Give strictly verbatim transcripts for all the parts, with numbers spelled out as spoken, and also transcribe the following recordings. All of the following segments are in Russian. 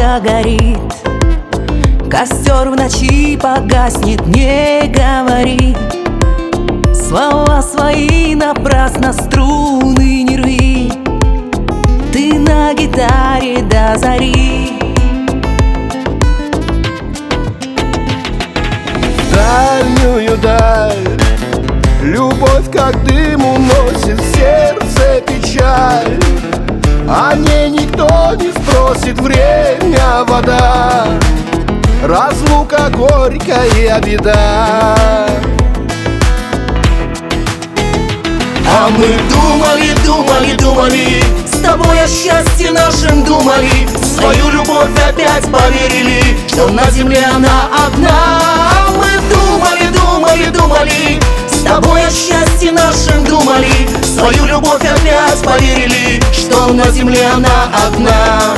горит, костер в ночи погаснет, не говори. Слова свои напрасно, струны не рви, ты на гитаре до зари. Дальнюю даль любовь как дым уносит в сердце печаль. О ней никто не спросит, время вода, разлука горькая беда. А мы думали, думали, думали, с тобой о счастье нашем думали, в свою любовь опять поверили, что на земле она одна. Мы думали, думали, думали, с тобой о счастье нашем думали, в свою любовь опять поверили, что на земле она одна.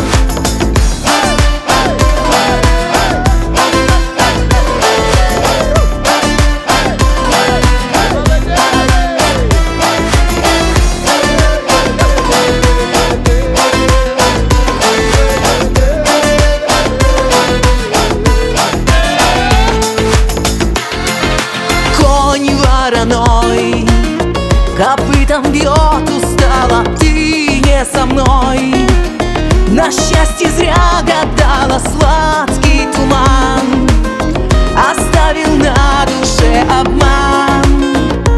Вороной копытом бьет устало, ты не со мной. На счастье зря гадала, сладкий туман оставил на душе обман.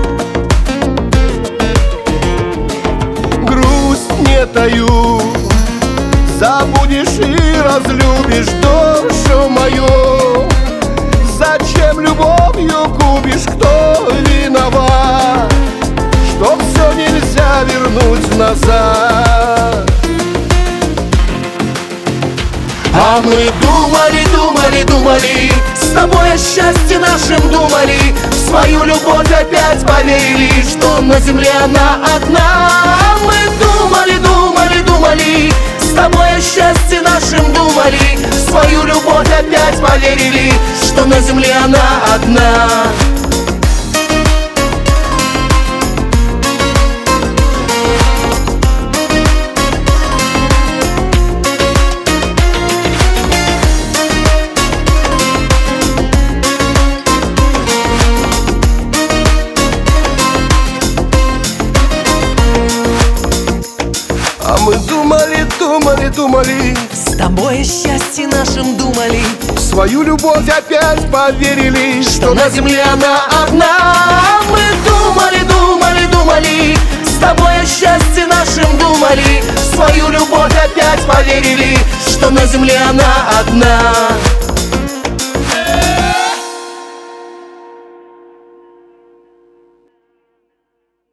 Грусть не таю, забудешь и разлюбишь душу мою. Зачем любовью губишь, кто виноват, что все нельзя вернуть назад? А мы думали, думали, думали, с тобой о счастье нашем думали, в свою любовь опять поверили, что на земле она одна. Мы думали, думали, думали, с тобой о счастье нашем думали, в свою любовь опять поверили, что на земле она одна. А мы думали, думали, думали, с тобой о счастье нашем думали, в свою любовь опять поверили, что на земле она одна. Мы думали, думали, думали, с тобой о счастье нашем думали, в свою любовь опять поверили, что на земле она одна.